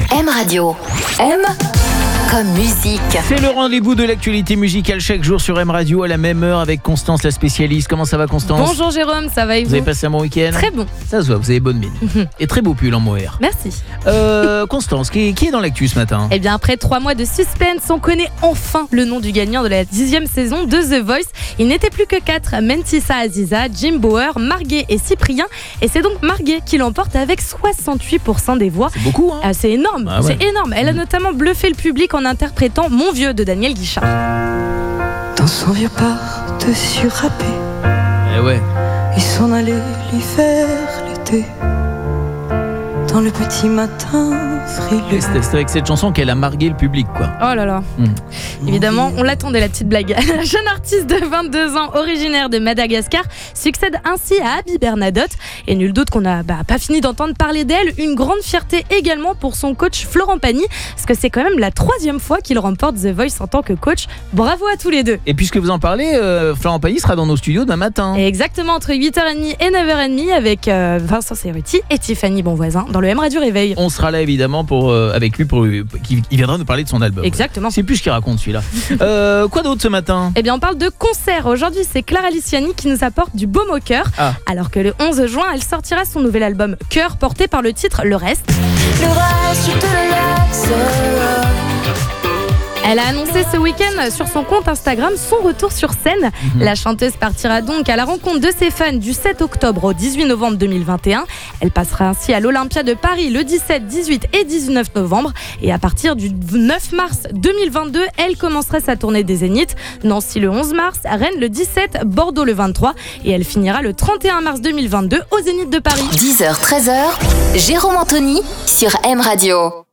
M Radio. M comme musique. C'est le rendez-vous de l'actualité musicale chaque jour sur M Radio à la même heure avec Constance la spécialiste. Comment ça va Constance ? Bonjour Jérôme, ça va et vous ? Vous avez passé un bon week-end ? Très bon. Ça se voit, vous avez bonne mine. Et très beau pull en mohair. Merci. Constance, qui est dans l'actu ce matin ? Eh bien après 3 mois de suspense, on connaît enfin le nom du gagnant de la 10e saison de The Voice. Il n'était plus que 4, Mentissa Aziza, Jim Bauer, Marguet et Cyprien. Et c'est donc Marguet qui l'emporte avec 68% des voix. C'est beaucoup hein ? C'est énorme, c'est énorme. Elle a notamment bluffé le public en interprétant Mon Vieux de Daniel Guichard. Dans son vieux par-dessus râpé, Eh ouais. il s'en allait l'hiver, l'été, dans le petit matin frileux. C'est avec cette chanson qu'elle a margué le public quoi. Oh là là. Évidemment, on l'attendait la petite blague. La jeune artiste de 22 ans, originaire de Madagascar, succède ainsi à Abby Bernadotte. Et nul doute qu'on n'a pas fini d'entendre parler d'elle. Une grande fierté également pour son coach Florent Pagny, parce que c'est quand même la 3e fois qu'il remporte The Voice en tant que coach. Bravo à tous les deux. Et puisque vous en parlez, Florent Pagny sera dans nos studios demain matin. Et exactement, entre 8h30 et 9h30 avec Vincent Cerruti et Tiffany Bonvoisin dans le M Radio Réveil. On sera là évidemment avec lui qui viendra nous parler de son album. Exactement. C'est plus ce qu'il raconte celui-là. Quoi d'autre ce matin ? Eh bien, on parle de concert. Aujourd'hui, c'est Clara Luciani qui nous apporte du baume au cœur. Alors que le 11 juin, elle sortira son nouvel album Cœur, porté par le titre Le Reste. Le reste, je te le laisse. Elle a annoncé ce week-end sur son compte Instagram son retour sur scène. La chanteuse partira donc à la rencontre de ses fans du 7 octobre au 18 novembre 2021. Elle passera ainsi à l'Olympia de Paris le 17, 18 et 19 novembre. Et à partir du 9 mars 2022, elle commencera sa tournée des Zéniths. Nancy le 11 mars, Rennes le 17, Bordeaux le 23. Et elle finira le 31 mars 2022 au Zénith de Paris. 10h, 13h, Jérôme Anthony sur M Radio.